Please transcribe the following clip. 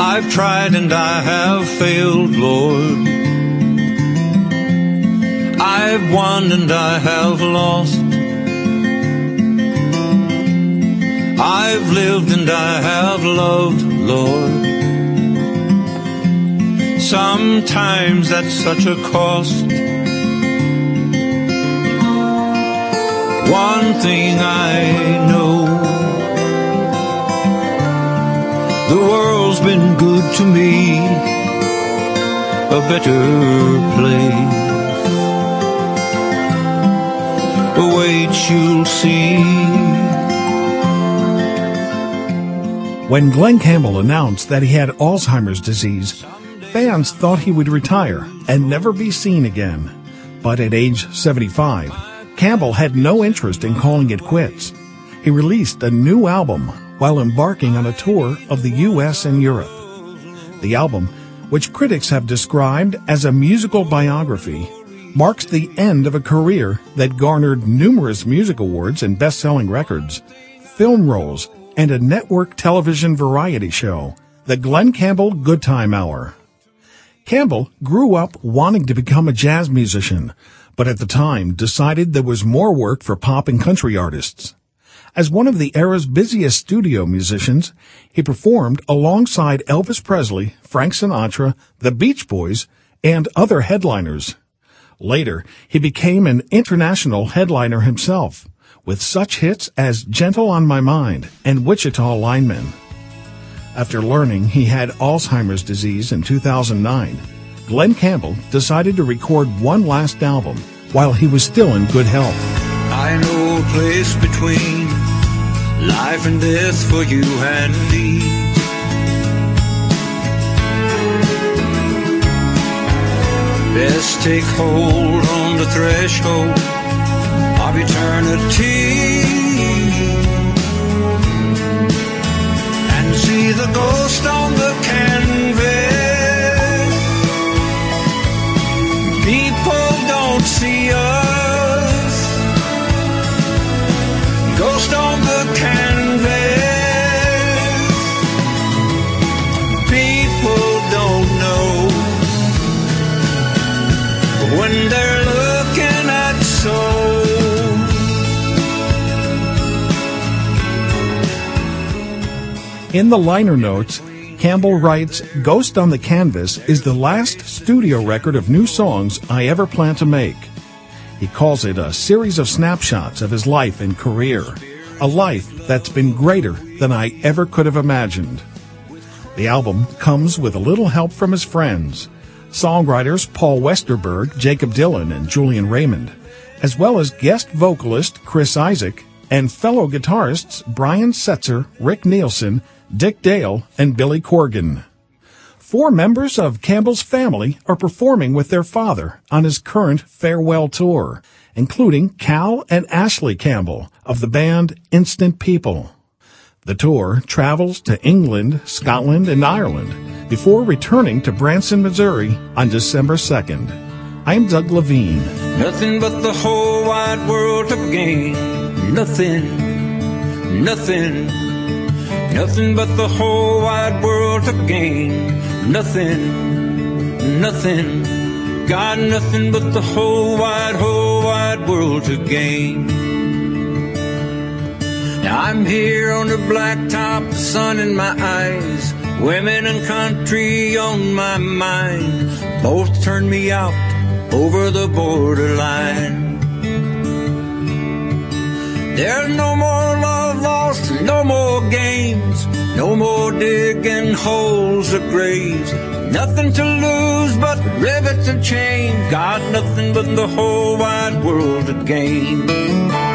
I've tried and I have failed, Lord. I've won and I have lost. I've lived and I have loved, Lord. Sometimes that's such a cost. One thing I know, the world's been good to me, a better place awaits, you'll see. When Glen Campbell announced that he had Alzheimer's disease, fans thought he would retire and never be seen again. But at age 75, Campbell had no interest in calling it quits. He released a new album while embarking on a tour of the U.S. and Europe. The album, which critics have described as a musical biography, marks the end of a career that garnered numerous music awards and best-selling records, film roles, and a network television variety show, The Glen Campbell Good Time Hour. Campbell grew up wanting to become a jazz musician, but at the time decided there was more work for pop and country artists. As one of the era's busiest studio musicians, he performed alongside Elvis Presley, Frank Sinatra, the Beach Boys, and other headliners. Later, he became an international headliner himself, with such hits as Gentle on My Mind and Wichita Lineman. After learning he had Alzheimer's disease in 2009, Glen Campbell decided to record one last album while he was still in good health. I know a place between life and death for you and me. Best take hold on the threshold of eternity and see the ghost on the canvas. People don't see us. Ghost on the canvas. People don't know when they're looking at soul. In the liner notes, Campbell writes, "Ghost on the Canvas is the last studio record of new songs I ever plan to make." He calls it a series of snapshots of his life and career, a life that's been greater than I ever could have imagined. The album comes with a little help from his friends, songwriters Paul Westerberg, Jacob Dylan, and Julian Raymond, as well as guest vocalist Chris Isaak and fellow guitarists Brian Setzer, Rick Nielsen, Dick Dale, and Billy Corgan. 4 members of Campbell's family are performing with their father on his current farewell tour, including Cal and Ashley Campbell of the band Instant People. The tour travels to England, Scotland, and Ireland before returning to Branson, Missouri on December 2nd. I'm Doug Levine. Nothing but the whole wide world to gain. Nothing but the whole wide world to gain. Nothing, got nothing but the whole wide world to gain. Now I'm here on the blacktop, the sun in my eyes, women and country on my mind. Both turn me out over the borderline. There's no more love lost, no more games, no more digging holes or graves. Nothing to lose but rivets and chains. Got nothing but the whole wide world to gain.